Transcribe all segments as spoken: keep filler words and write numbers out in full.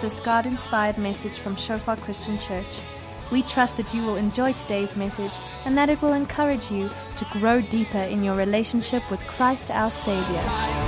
this God-inspired message from Shofar Christian Church. We trust that you will enjoy today's message and that it will encourage you to grow deeper in your relationship with Christ our Savior.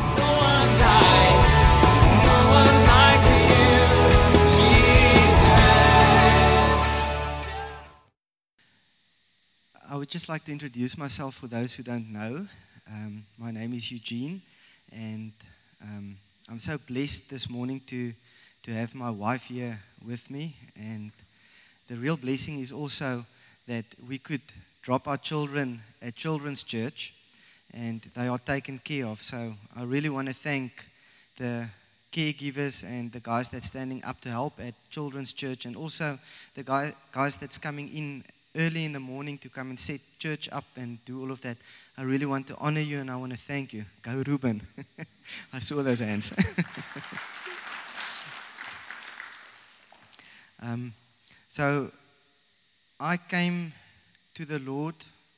I would just like to introduce myself for those who don't know. Um, my name is Eugene, and um, I'm so blessed this morning to, to have my wife here with me. And the real blessing is also that we could drop our children at children's church, and they are taken care of. So I really want to thank the caregivers and the guys that's standing up to help at children's church, and also the guy, guys that's coming in early in the morning to come and set church up and do all of that. I really want to honor you, and I want to thank you. Go Ruben. I saw those hands. um, so I came to the Lord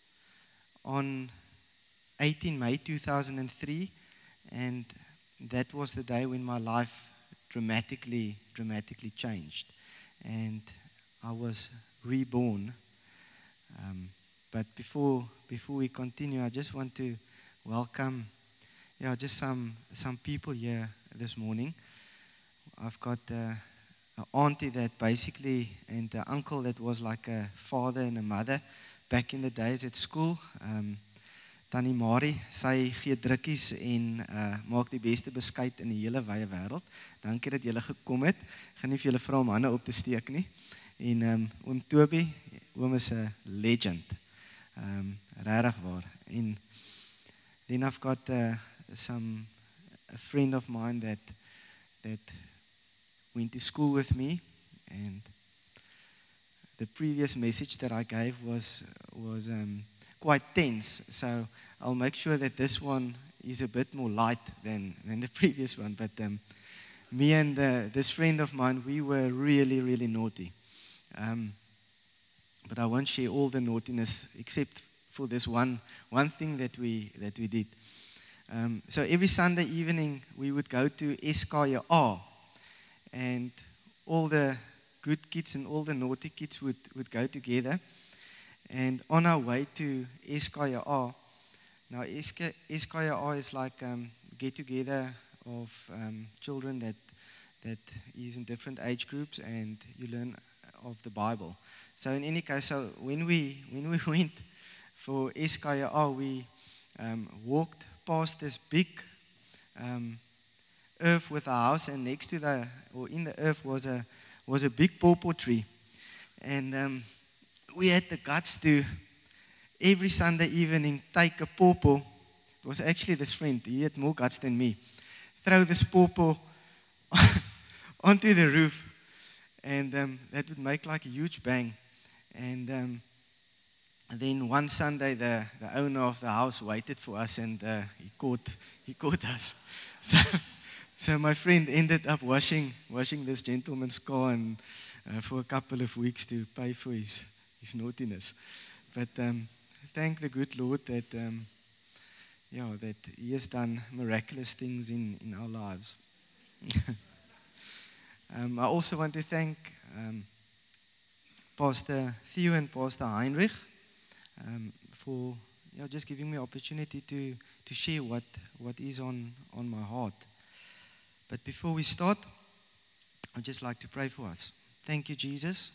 on eighteenth of May two thousand three, and that was the day when my life dramatically, dramatically changed. And I was reborn. Um, but before before we continue, I just want to welcome, yeah, just some some people here this morning. I've got uh, an auntie that basically, and an uncle that was like a father and a mother back in the days at school. Um, Tannie Marie, sy gee drukkies en uh, maak die beste beskuit in die hele wye wêreld. Dankie dat julle gekom het. Gaan nie vir julle vra om hande op te steek nie. En um, oom Toby, oom is 'n legend. Um, regtig waar. En then I've got uh, some a friend of mine that that went to school with me, and the previous message that I gave was was um, quite tense. So I'll make sure that this one is a bit more light than than the previous one. But um, me and uh, this friend of mine, we were really really naughty. Um, but I won't share all the naughtiness except for this one one thing that we that we did. Um, so every Sunday evening we would go to S K J A, and all the good kids and all the naughty kids would, would go together. And on our way to S K J A, now S K J A is like um, get together of um, children that that is in different age groups, and you learn of the Bible. So in any case, so when we when we went for S K J A, we um, walked past this big um, earth with a house, and next to the or in the earth was a was a big pawpaw tree, and um, we had the guts to every Sunday evening take a pawpaw. It was actually this friend; he had more guts than me. Throw this pawpaw onto the roof. And um, that would make like a huge bang. And, um, and then one Sunday, the, the owner of the house waited for us, and uh, he caught he caught us. So, so my friend ended up washing washing this gentleman's car and, uh, for a couple of weeks to pay for his, his naughtiness. But um, thank the good Lord that um, yeah that He has done miraculous things in, in our lives. Um, I also want to thank um, Pastor Theo and Pastor Heinrich um, for you know, just giving me opportunity to, to share what, what is on, on my heart. But before we start, I'd just like to pray for us. Thank you, Jesus,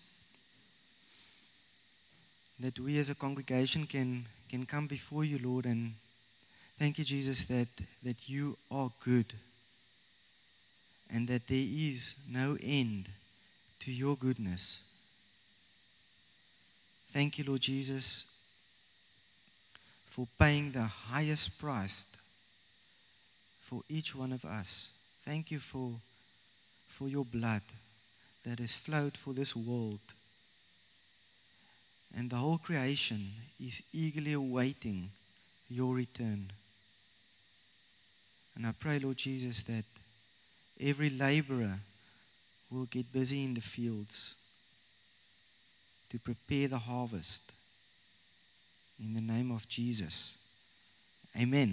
that we as a congregation can, can come before you, Lord, and thank you, Jesus, that, that you are good, and that there is no end to your goodness. Thank you, Lord Jesus, for paying the highest price for each one of us. Thank you for, for your blood that has flowed for this world. And the whole creation is eagerly awaiting your return. And I pray, Lord Jesus, that every laborer will get busy in the fields to prepare the harvest. In the name of Jesus. Amen.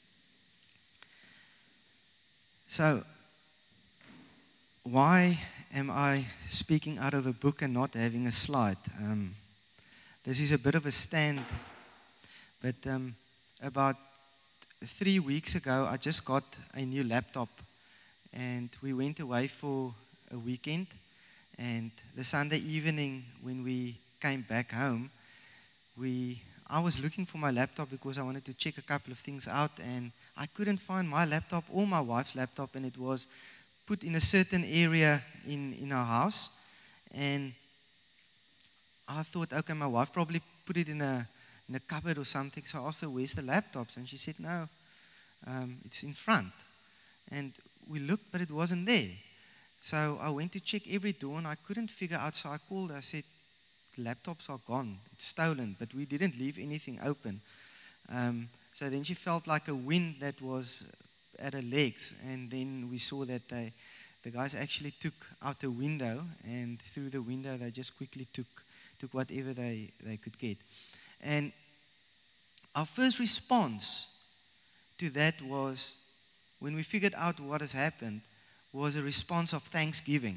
So, why am I speaking out of a book and not having a slide? Um, this is a bit of a stand, but um, about three weeks ago, I just got a new laptop, and we went away for a weekend. And the Sunday evening, when we came back home, we I was looking for my laptop because I wanted to check a couple of things out, and I couldn't find my laptop or my wife's laptop, and it was put in a certain area in, in our house. And I thought, okay, my wife probably put it in a in a cupboard or something. So I asked her, where's the laptops? And she said, no, um, it's in front. And we looked, but it wasn't there. So I went to check every door, and I couldn't figure out. So I called her. I said, the laptops are gone. It's stolen, but we didn't leave anything open. Um, so then she felt like a wind that was at her legs, and then we saw that they, the guys actually took out a window, and through the window they just quickly took took whatever they, they could get. And our first response to that was, when we figured out what has happened, was a response of thanksgiving.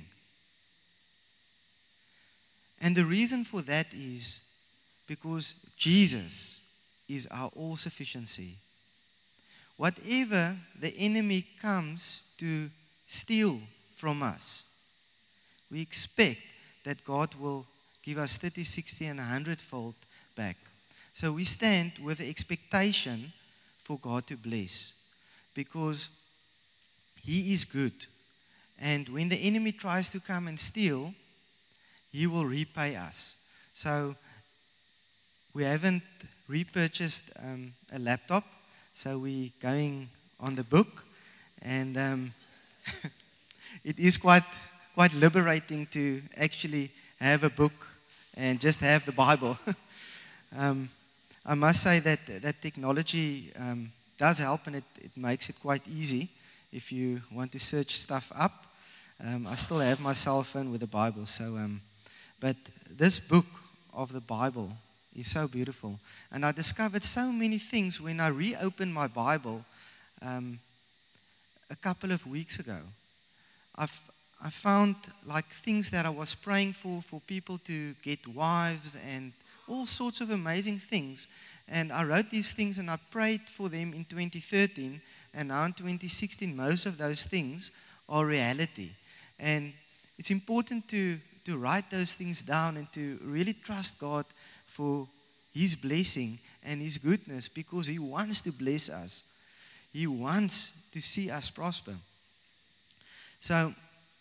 And the reason for that is because Jesus is our all-sufficiency. Whatever the enemy comes to steal from us, we expect that God will give us thirty, sixty, and one hundred fold back. So we stand with the expectation for God to bless, because He is good. And when the enemy tries to come and steal, He will repay us. So we haven't repurchased um, a laptop, so we're going on the book. And um, it is quite quite liberating to actually have a book and just have the Bible. um, I must say that that technology um, does help, and it, it makes it quite easy if you want to search stuff up. Um, I still have my cell phone with the Bible, so um, but this book of the Bible is so beautiful. And I discovered so many things when I reopened my Bible um, a couple of weeks ago. I've, I found like things that I was praying for, for people to get wives and all sorts of amazing things. And I wrote these things and I prayed for them in twenty thirteen. And now in twenty sixteen, most of those things are reality. And it's important to, to write those things down and to really trust God for His blessing and His goodness, because He wants to bless us. He wants to see us prosper. So,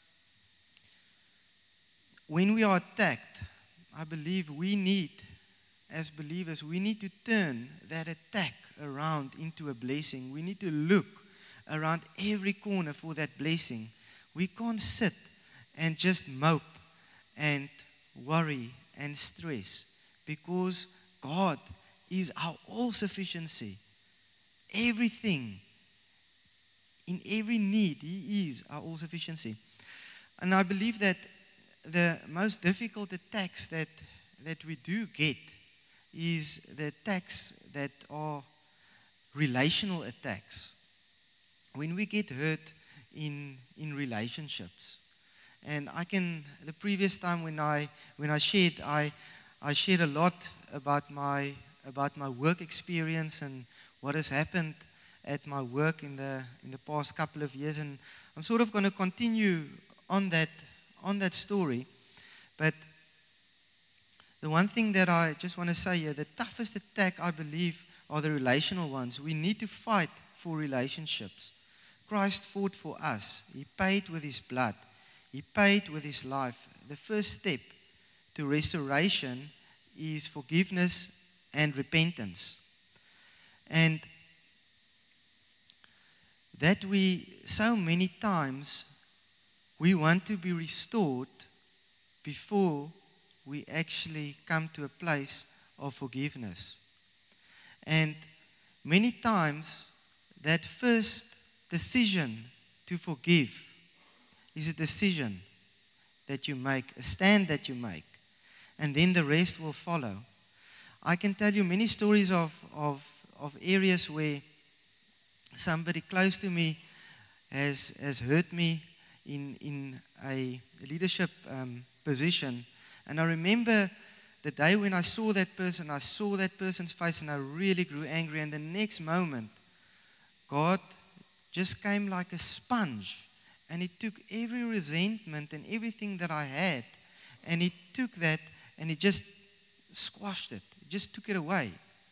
when we are attacked, I believe we need, as believers, we need to turn that attack around into a blessing. We need to look around every corner for that blessing. We can't sit and just mope and worry and stress, because God is our all-sufficiency. Everything, in every need, He is our all-sufficiency. And I believe that the most difficult attacks that, that we do get is the attacks that are relational attacks. When we get hurt in in relationships. And I can, the previous time when I when I shared, I I shared a lot about my about my work experience and what has happened at my work in the in the past couple of years, and I'm sort of going to continue on that on that story. But the one thing that I just want to say here, the toughest attack, I believe, are the relational ones. We need to fight for relationships. Christ fought for us. He paid with His blood. He paid with His life. The first step to restoration is forgiveness and repentance. And that we, so many times, we want to be restored before we actually come to a place of forgiveness. And many times, that first decision to forgive is a decision that you make, a stand that you make, and then the rest will follow. I can tell you many stories of, of, of areas where somebody close to me has, has hurt me in, in a leadership um, position. And I remember the day when I saw that person, I saw that person's face and I really grew angry. And the next moment, God just came like a sponge. And He took every resentment and everything that I had. And He took that and He just squashed it. He just took it away.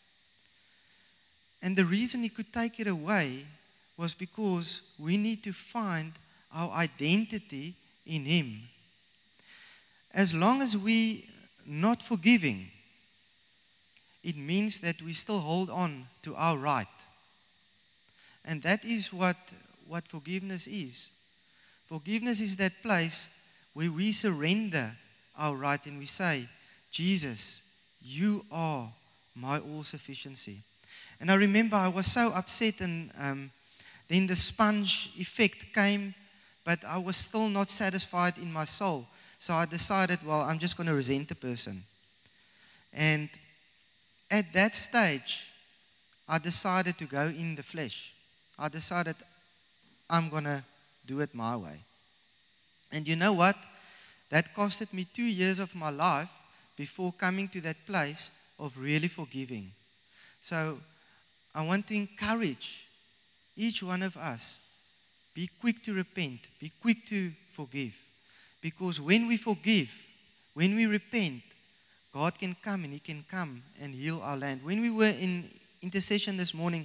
And the reason He could take it away was because we need to find our identity in Him. As long as we not forgiving, it means that we still hold on to our right. And that is what, what forgiveness is. Forgiveness is that place where we surrender our right and we say, Jesus, you are my all-sufficiency. And I remember I was so upset, and um, then the sponge effect came, but I was still not satisfied in my soul. So I decided, well, I'm just going to resent the person. And at that stage, I decided to go in the flesh. I decided I'm going to do it my way. And you know what? That costed me two years of my life before coming to that place of really forgiving. So I want to encourage each one of us, be quick to repent, be quick to forgive. Because when we forgive, when we repent, God can come and He can come and heal our land. When we were in intercession this morning,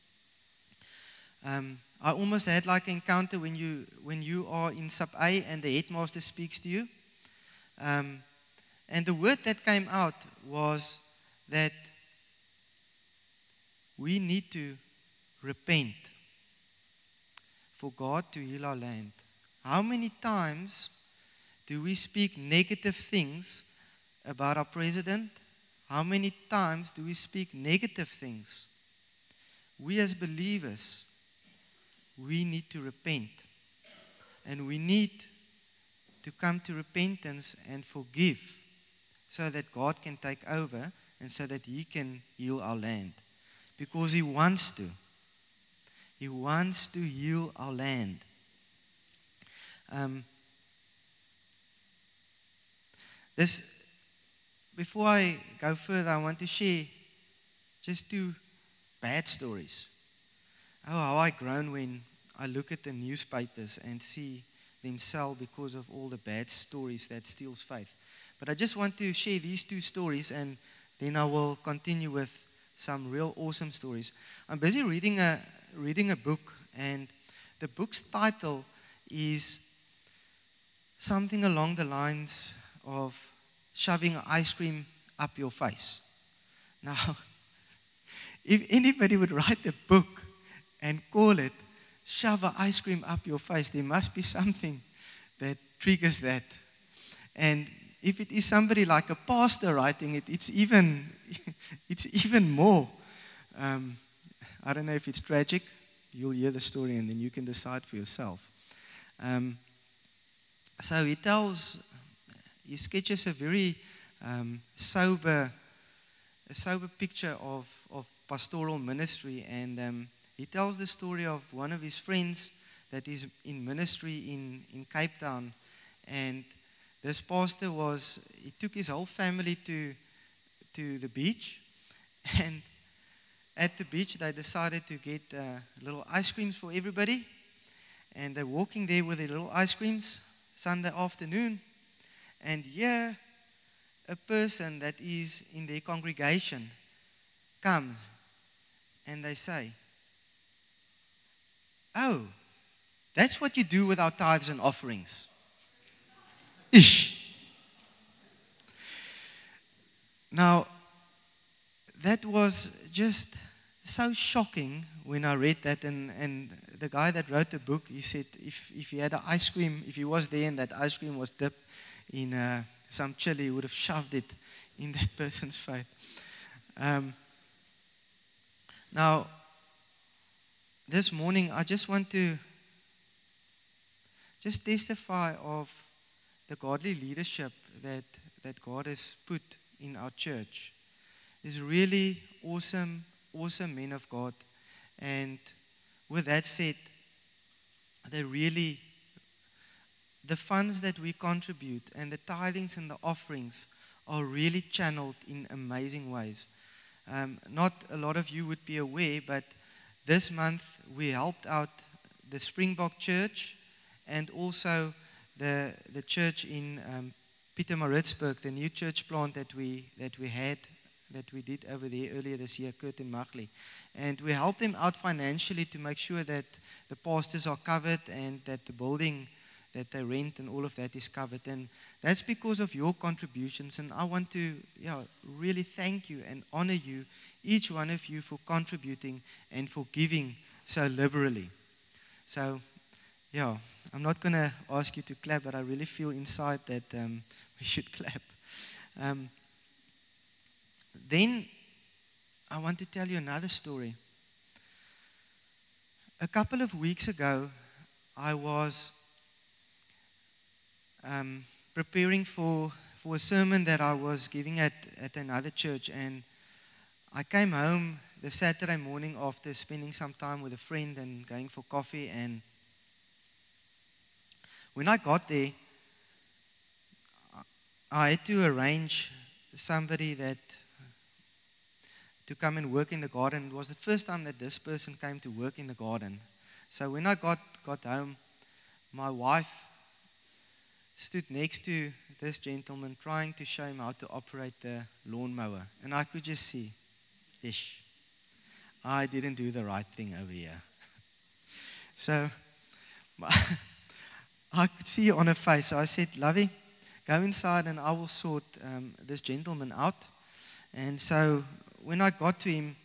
um, I almost had like an encounter when you when you are in sub A and the headmaster speaks to you. Um, and the word that came out was that we need to repent for God to heal our land. How many times do we speak negative things about our president? How many times do we speak negative things? We as believers, we need to repent. And we need to come to repentance and forgive so that God can take over and so that He can heal our land. Because He wants to. He wants to heal our land. Um, this, before I go further, I want to share just two bad stories. Oh, how I groan when I look at the newspapers and see them sell because of all the bad stories that steals faith. But I just want to share these two stories, and then I will continue with some real awesome stories. I'm busy reading a reading a book, and the book's title is something along the lines of shoving ice cream up your face. Now, if anybody would write a book and call it shove an ice cream up your face, there must be something that triggers that. And if it is somebody like a pastor writing it, it's even it's even more. Um, I don't know if it's tragic. You'll hear the story and then you can decide for yourself. Um, so he tells, he sketches a very um, sober, a sober picture of, of pastoral ministry, and um, he tells the story of one of his friends that is in ministry in, in Cape Town, and this pastor was, he took his whole family to, to the beach, and at the beach they decided to get uh, little ice creams for everybody, and they're walking there with their little ice creams Sunday afternoon, and here a person that is in their congregation comes and they say, "Oh, that's what you do with our tithes and offerings." Ish. Now, that was just so shocking when I read that, and, and the guy that wrote the book, he said if, if he had an ice cream, if he was there and that ice cream was dipped in uh, some chili, he would have shoved it in that person's face. Um, now, this morning, I just want to just testify of the godly leadership that, that God has put in our church. Is really awesome, awesome men of God. And with that said, they really, the funds that we contribute and the tithings and the offerings are really channeled in amazing ways. Um, not a lot of you would be aware, but this month we helped out the Springbok Church and also the the church in um, Pietermaritzburg, the new church plant that we that we had, that we did over there earlier this year, Kurt and Magli. And we helped them out financially to make sure that the pastors are covered and that the building that they rent and all of that is covered. And that's because of your contributions. And I want to yeah, really thank you and honor you, each one of you, for contributing and for giving so liberally. So, yeah, I'm not going to ask you to clap, but I really feel inside that um, we should clap. Um, then I want to tell you another story. A couple of weeks ago, I was um, preparing for, for a sermon that I was giving at, at another church, and I came home the Saturday morning after spending some time with a friend and going for coffee, and when I got there, I had to arrange somebody that to come and work in the garden. It was the first time that this person came to work in the garden. So when I got, got home, my wife stood next to this gentleman trying to show him how to operate the lawnmower. And I could just see, ish, I didn't do the right thing over here. So I could see on her face. So I said, Lovey, go inside and I will sort um, this gentleman out. And so when I got to him,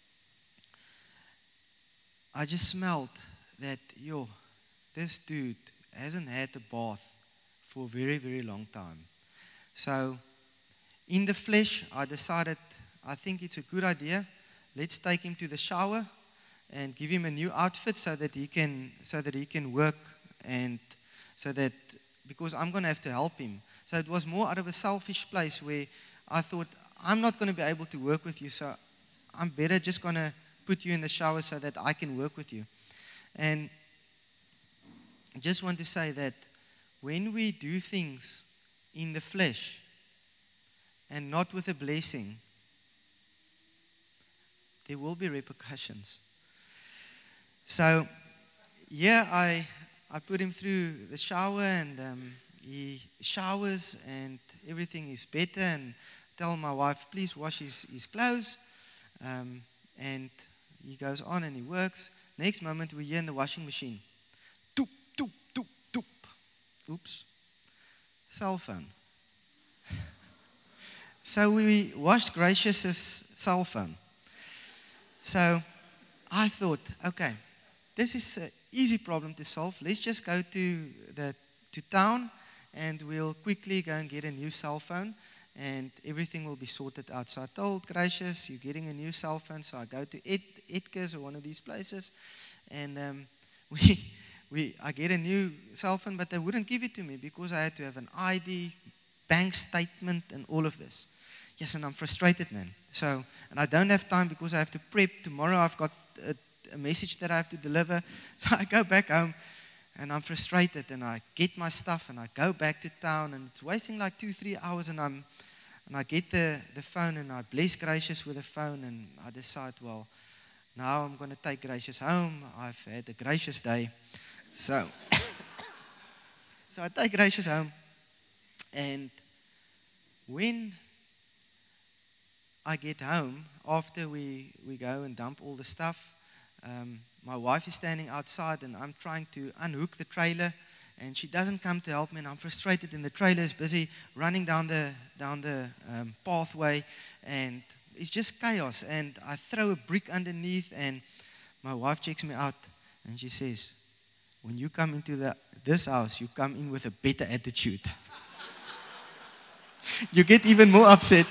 I just smelled that, yo, this dude hasn't had a bath for a very, very long time. So in the flesh, I decided, I think it's a good idea. Let's take him to the shower and give him a new outfit so that he can, so that he can work, and so that, because I'm going to have to help him. So it was more out of a selfish place where I thought, I'm not going to be able to work with you, so I'm better just going to put you in the shower so that I can work with you. And I just want to say that when we do things in the flesh and not with a blessing, there will be repercussions. So, yeah, I I put him through the shower, and um, he showers and everything is better, and tell my wife, please wash his, his clothes. Um, and he goes on and he works. Next moment, we hear in the washing machine, toop, toop, toop, toop. Oops. Cell phone. So we washed Gracious's cell phone. So I thought, okay, this is an easy problem to solve. Let's just go to the to town and we'll quickly go and get a new cell phone and everything will be sorted out. So I told Gracious, you're getting a new cell phone. So I go to Ed, Edgar's or one of these places, and um, we, we, I get a new cell phone, but they wouldn't give it to me because I had to have an I D, bank statement, and all of this. Yes, and I'm frustrated, man. So, and I don't have time because I have to prep. Tomorrow I've got a, a message that I have to deliver. So I go back home and I'm frustrated, and I get my stuff and I go back to town, and it's wasting like two, three hours, and I'm and I get the, the phone and I bless Gracious with the phone, and I decide, well, now I'm going to take Gracious home. I've had a gracious day. So, so I take Gracious home, and when I get home, after we, we go and dump all the stuff, um, my wife is standing outside and I'm trying to unhook the trailer, and she doesn't come to help me, and I'm frustrated, and the trailer is busy running down the, down the um, pathway, and it's just chaos, and I throw a brick underneath, and my wife checks me out and she says, when you come into the, this house, you come in with a better attitude. You get even more upset.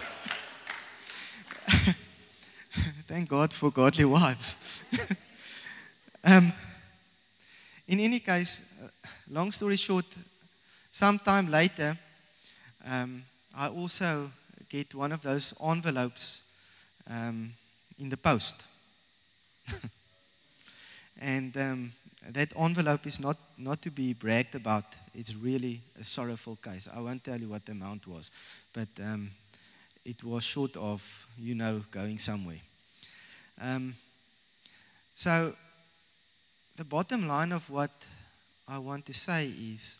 Thank God for godly wives. um, in any case, uh, long story short, sometime later, um, I also get one of those envelopes um, in the post. And um, that envelope is not, not to be bragged about. It's really a sorrowful case. I won't tell you what the amount was, but um, it was short of, you know, going somewhere. Um, so the bottom line of what I want to say is,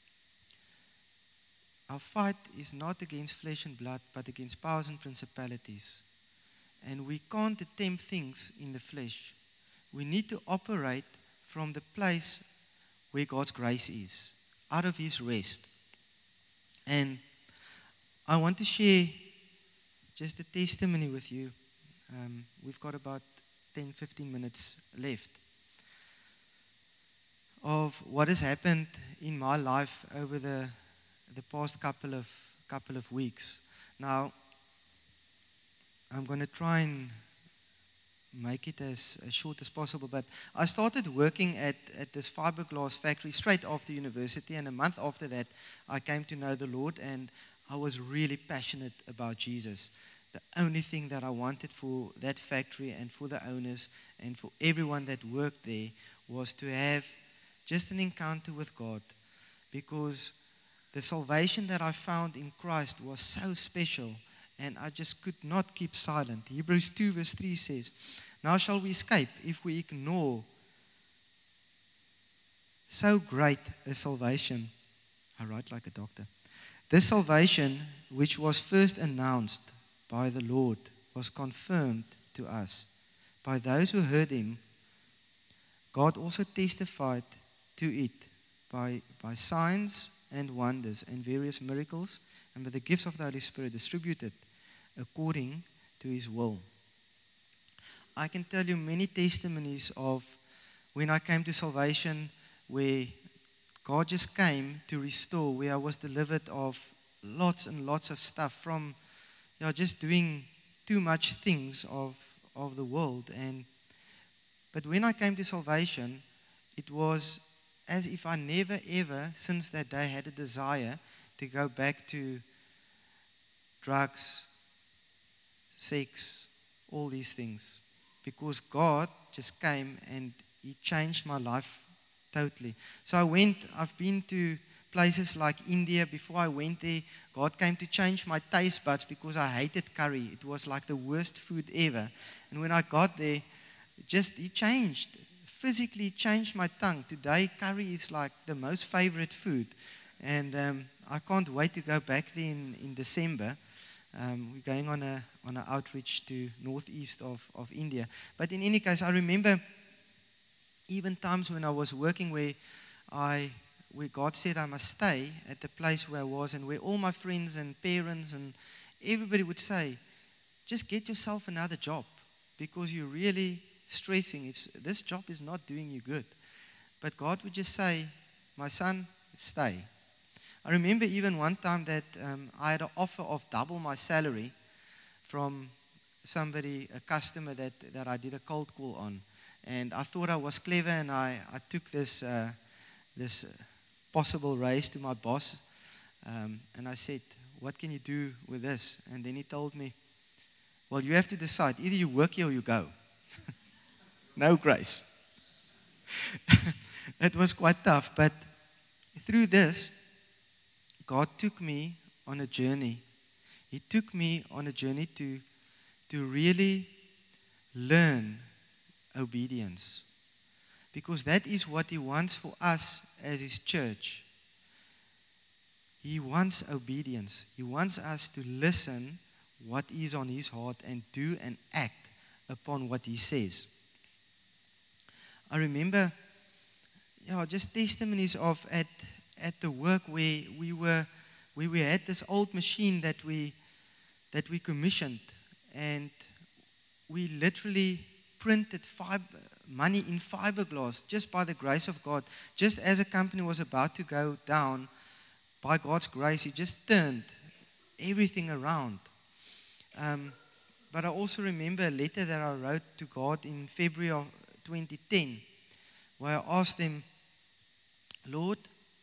our fight is not against flesh and blood, but against powers and principalities. And we can't attempt things in the flesh. We need to operate from the place where God's grace is, out of His rest. And I want to share just a testimony with you. Um, we've got about ten, fifteen minutes left of what has happened in my life over the the past couple of couple of weeks. Now, I'm going to try and make it as, as short as possible, but I started working at, at this fiberglass factory straight after university, and a month after that, I came to know the Lord, and I was really passionate about Jesus. The only thing that I wanted for that factory and for the owners and for everyone that worked there was to have just an encounter with God, because the salvation that I found in Christ was so special, and I just could not keep silent. Hebrews two verse three says, "Now shall we escape if we ignore so great a salvation." I write like a doctor. "This salvation, which was first announced by the Lord, was confirmed to us by those who heard Him. God also testified to it by, by signs and wonders and various miracles, and by the gifts of the Holy Spirit distributed according to His will." I can tell you many testimonies of when I came to salvation, where God just came to restore, where I was delivered of lots and lots of stuff from, you know, just doing too much things of, of the world. And but when I came to salvation, it was as if I never ever since that day had a desire to go back to drugs, sex, all these things. Because God just came and He changed my life totally. So I went, I've been to places like India. Before I went there, God came to change my taste buds because I hated curry. It was like the worst food ever. And when I got there, just He changed. Physically changed my tongue. Today, curry is like the most favorite food. And um, I can't wait to go back there in, in December. Um, we're going on a on an outreach to northeast of, of India. But in any case, I remember even times when I was working where I where God said I must stay at the place where I was, and where all my friends and parents and everybody would say, just get yourself another job, because you're really stressing. It's, this job is not doing you good. But God would just say, my son, stay. I remember even one time that um, I had an offer of double my salary from somebody, a customer that, that I did a cold call on. And I thought I was clever, and I, I took this, uh, this possible raise to my boss. Um, and I said, what can you do with this? And then he told me, well, you have to decide. Either you work here or you go. No grace. It was quite tough. But through this, God took me on a journey. He took me on a journey to, to really learn obedience. Because that is what He wants for us as His church. He wants obedience. He wants us to listen what is on His heart and do and act upon what He says. I remember, yeah, just testimonies of at at the work where we were, where we had this old machine that we that we commissioned, and we literally printed fiber, money in fiberglass just by the grace of God. Just as a company was about to go down, by God's grace, He just turned everything around. Um, but I also remember a letter that I wrote to God in February of twenty ten, where I asked Him, Lord,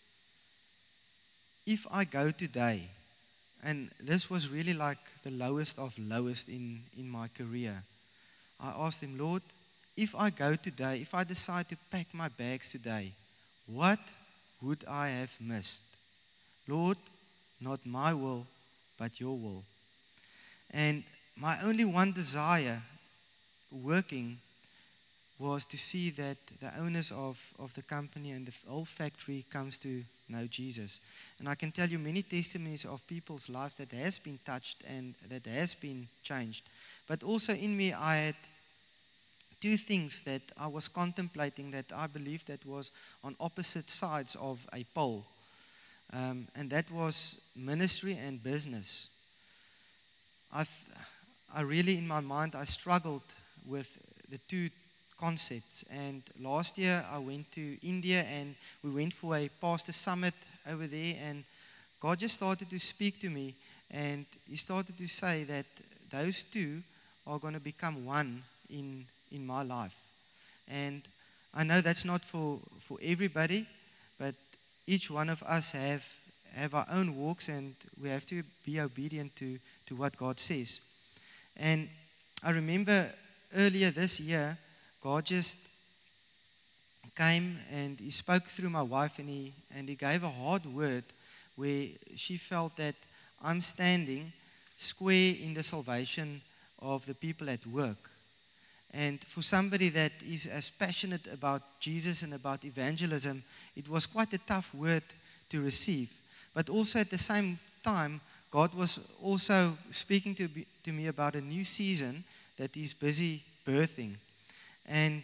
if I go today, and this was really like the lowest of lowest in, in my career, I asked Him, Lord, if I go today, if I decide to pack my bags today, what would I have missed? Lord, not my will, but your will. And my only one desire working was to see that the owners of, of the company and the whole factory comes to know Jesus. And I can tell you many testimonies of people's lives that has been touched and that has been changed. But also in me, I had two things that I was contemplating that I believe that was on opposite sides of a pole. Um, and that was ministry and business. I, th- I really, in my mind, I struggled with the two concepts. And last year I went to India and we went for a pastor summit over there, and God just started to speak to me, and he started to say that those two are going to become one in in my life. And I know that's not for, for everybody, but each one of us have have our own walks, and we have to be obedient to, to what God says. And I remember earlier this year, God just came and he spoke through my wife, and he and he gave a hard word where she felt that I'm standing square in the salvation of the people at work. And for somebody that is as passionate about Jesus and about evangelism, it was quite a tough word to receive. But also at the same time, God was also speaking to, be, to me about a new season that he's busy birthing. And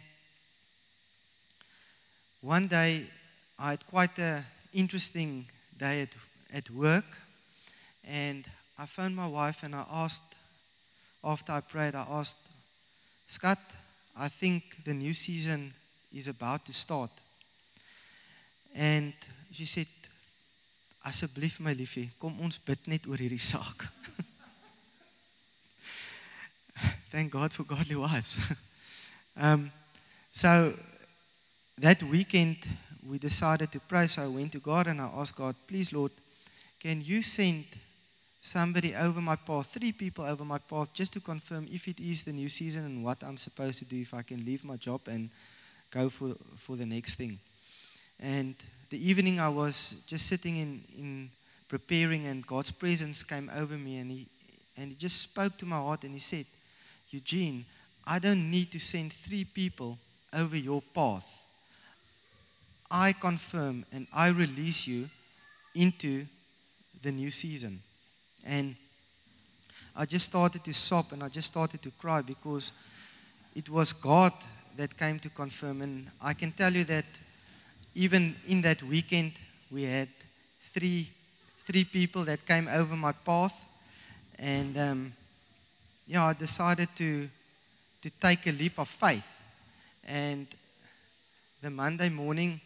one day, I had quite an interesting day at, at work. And I phoned my wife and I asked, after I prayed, I asked, Scott, I think the new season is about to start. And she said, asseblief my liefie, kom ons bid net oor hierdie saak. Thank God for godly wives. um, so that weekend we decided to pray, so I went to God and I asked God, please Lord, can you send somebody over my path, three people over my path, just to confirm if it is the new season and what I'm supposed to do, if I can leave my job and go for, for the next thing. And the evening I was just sitting in, in preparing, and God's presence came over me, and he, and he just spoke to my heart, and he said, Eugene, I don't need to send three people over your path. I confirm and I release you into the new season. And I just started to sob and I just started to cry, because it was God that came to confirm. And I can tell you that even in that weekend, we had three three people that came over my path. And um, yeah, I decided to to take a leap of faith. And the Monday morning,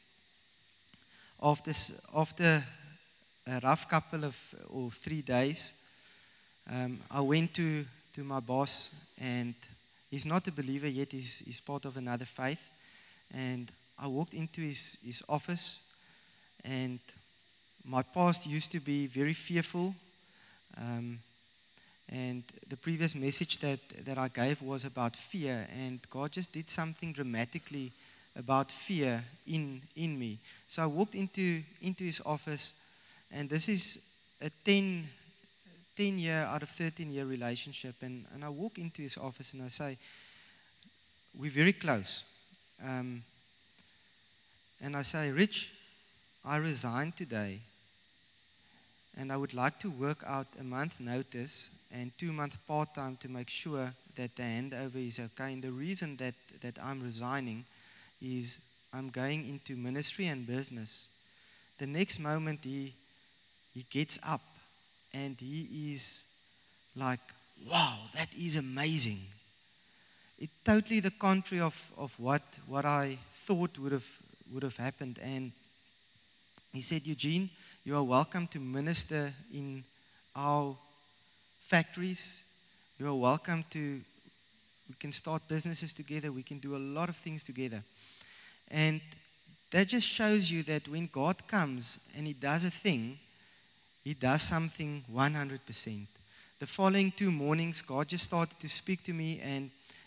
after after a rough couple of or three days, um, I went to, to my boss, and he's not a believer yet, he's, he's part of another faith. And I walked into his, his office, and my past used to be very fearful. Um, and the previous message that, that I gave was about fear, and God just did something dramatically about fear in, in me. So I walked into, into his office. And this is a ten, ten year out of thirteen year relationship. And, and I walk into his office and I say, we're very close. Um, and I say, Rich, I resign today. And I would like to work out a month notice and two month part-time to make sure that the handover is okay. And the reason that, that I'm resigning is I'm going into ministry and business. The next moment he He gets up and he is like, wow, that is amazing. It's totally the contrary of, of what, what I thought would have would have happened. And he said, Eugene, you are welcome to minister in our factories. You are welcome to, we can start businesses together. We can do a lot of things together. And that just shows you that when God comes and he does a thing, he does something one hundred percent. The following two mornings, God just started to speak to me, and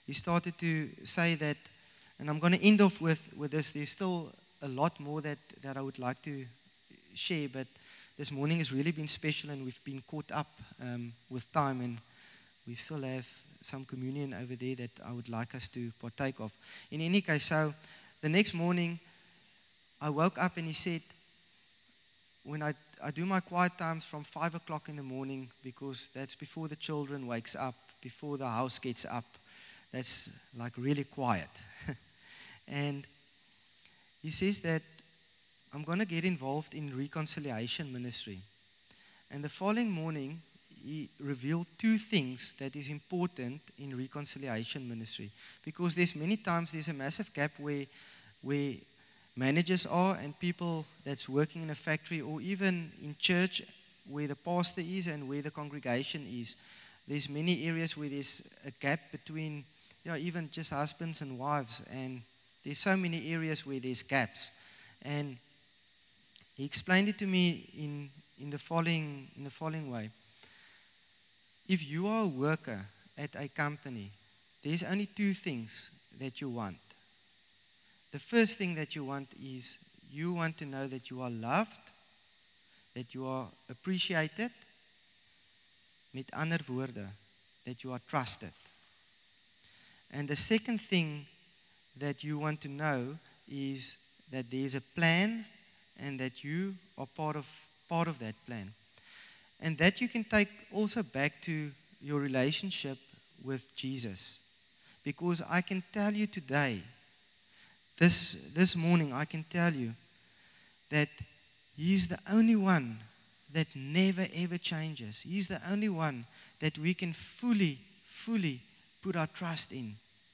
he started to say that, and I'm going to end off with, with this. There's still a lot more that, that I would like to share, but this morning has really been special, and we've been caught up um, with time, and we still have some communion over there that I would like us to partake of. In any case, so the next morning, I woke up and he said, when I, I do my quiet times from five o'clock in the morning, because that's before the children wakes up, before the house gets up, that's like really quiet. And he says that I'm going to get involved in reconciliation ministry. And the following morning, he revealed two things that is important in reconciliation ministry. Because there's many times there's a massive gap where, where managers are and people that's working in a factory or even in church where the pastor is and where the congregation is. There's many areas where there's a gap between, yeah, even just husbands and wives. And there's so many areas where there's gaps. And he explained it to me in, in the following in the following way. If you are a worker at a company, there's only two things that you want. The first thing that you want is you want to know that you are loved, that you are appreciated, met ander woorde, that you are trusted. And the second thing that you want to know is that there is a plan and that you are part of part of that plan. And that you can take also back to your relationship with Jesus. Because I can tell you today, this, this morning, I can tell you that He's the only one that never ever changes. He's the only one that we can fully, fully put our trust in.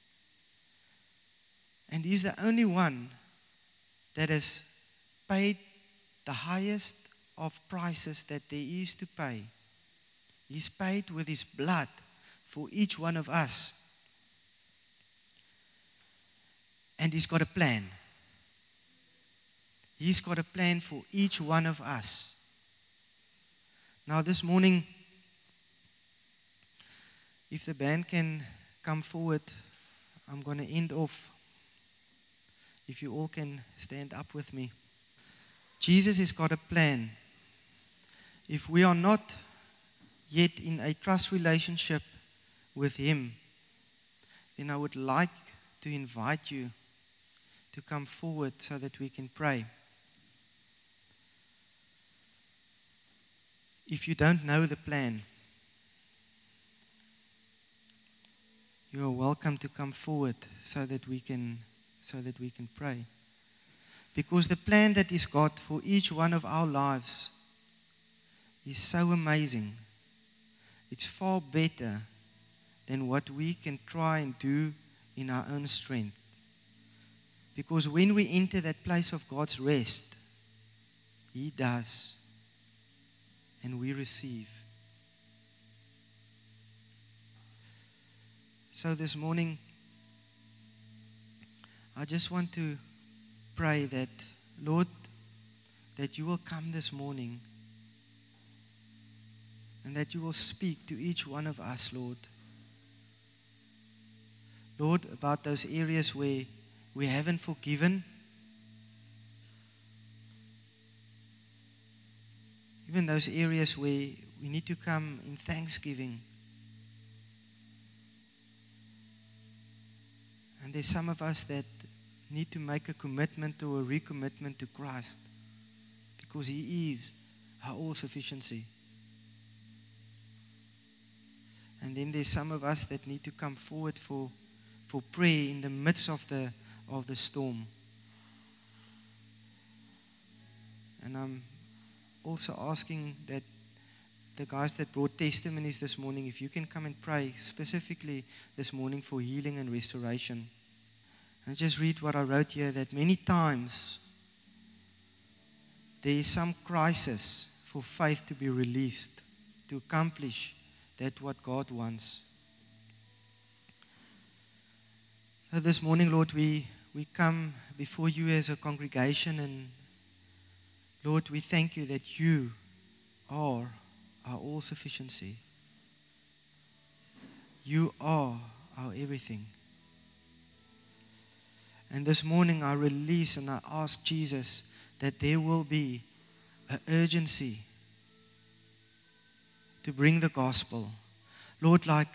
And He's the only one that has paid the highest of prices that there is to pay. He's paid with His blood for each one of us. And He's got a plan. He's got a plan for each one of us. Now this morning, if the band can come forward, I'm going to end off. If you all can stand up with me. Jesus has got a plan. If we are not yet in a trust relationship with Him, then I would like to invite you to come forward so that we can pray. If you don't know the plan, you are welcome to come forward so that we can so that we can pray. Because the plan that He's got for each one of our lives is so amazing. It's far better than what we can try and do in our own strength. Because when we enter that place of God's rest, He does, and we receive. So this morning, I just want to pray that, Lord, that You will come this morning and that You will speak to each one of us, Lord. Lord, about those areas where we haven't forgiven, even those areas where we need to come in thanksgiving. And there's some of us that need to make a commitment or a recommitment to Christ, because He is our all-sufficiency. And then there's some of us that need to come forward for, for prayer in the midst of the of the storm. And I'm also asking that the guys that brought testimonies this morning, if you can come and pray specifically this morning for healing and restoration. And just read what I wrote here, that many times there is some crisis for faith to be released, to accomplish that what God wants. So this morning, Lord, we, we come before You as a congregation, and Lord, we thank You that You are our all-sufficiency. You are our everything. And this morning I release and I ask Jesus that there will be an urgency to bring the gospel. Lord, like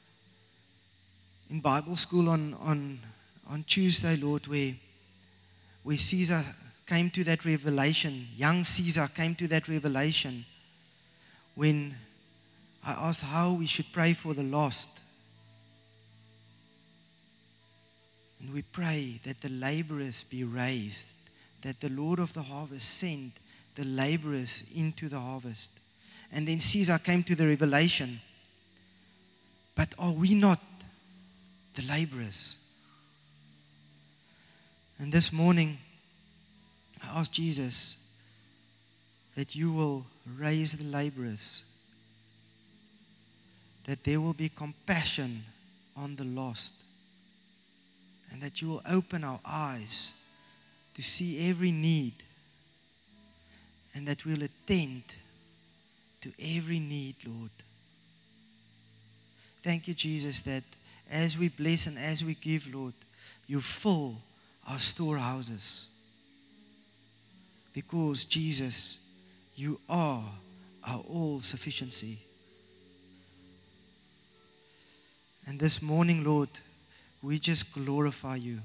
in Bible school on, on, on Tuesday, Lord, where, where Caesar came to that revelation, young Caesar came to that revelation when I asked how we should pray for the lost. And we pray that the laborers be raised, that the Lord of the harvest send the laborers into the harvest. And then Caesar came to the revelation, but are we not the laborers? And this morning, I ask Jesus that you will raise the laborers, that there will be compassion on the lost, and that you will open our eyes to see every need, and that we'll attend to every need, Lord. Thank you, Jesus, that as we bless and as we give, Lord, you fill our storehouses. Because, Jesus, you are our all-sufficiency. And this morning, Lord, we just glorify you.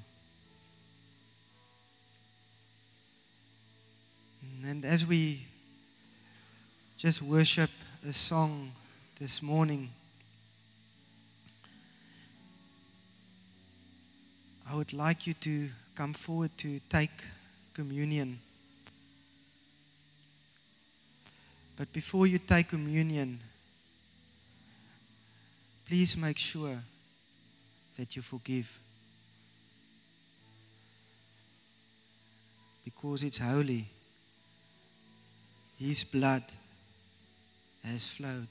And as we just worship a song this morning, I would like you to come forward to take communion. But before you take communion, please make sure that you forgive. Because it's holy. His blood has flowed.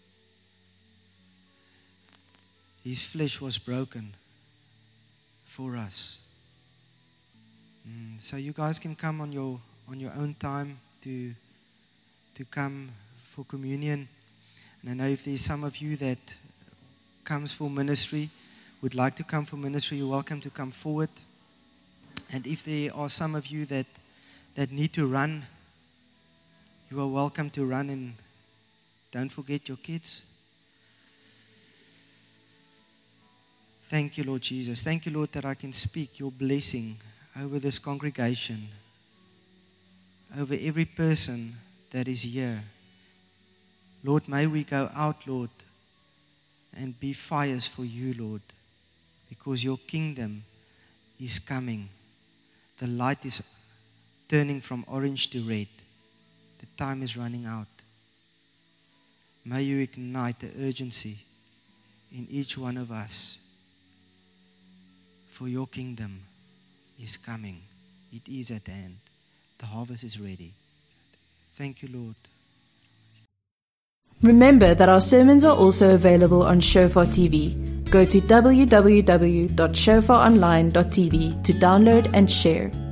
His flesh was broken for us. Mm, so you guys can come on your on your own time to to come for communion. And I know if there's some of you that comes for ministry, would like to come for ministry, you're welcome to come forward. And if there are some of you that that need to run, you are welcome to run, and don't forget your kids. Thank you, Lord Jesus. Thank you, Lord, that I can speak your blessing over this congregation, over every person that is here. Lord, may we go out, Lord, and be fires for you, Lord, because your kingdom is coming. The light is turning from orange to red. The time is running out. May you ignite the urgency in each one of us. For your kingdom is coming. It is at hand. The harvest is ready. Thank you, Lord. Remember that our sermons are also available on Shofar T V. Go to w w w dot shofar online dot t v to download and share.